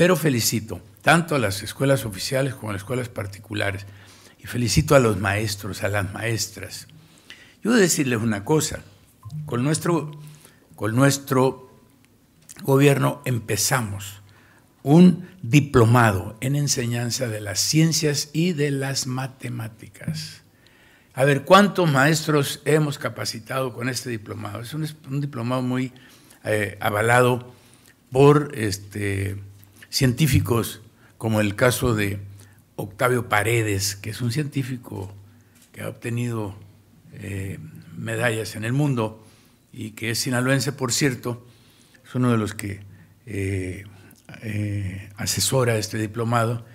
Pero felicito tanto a las escuelas oficiales como a las escuelas particulares y felicito a los maestros, a las maestras. Yo voy a decirles una cosa, con nuestro gobierno empezamos un diplomado en enseñanza de las ciencias y de las matemáticas. A ver, ¿cuántos maestros hemos capacitado con este diplomado? Es un diplomado muy avalado por científicos, como el caso de Octavio Paredes, que es un científico que ha obtenido medallas en el mundo y que es sinaloense, por cierto, es uno de los que asesora este diplomado,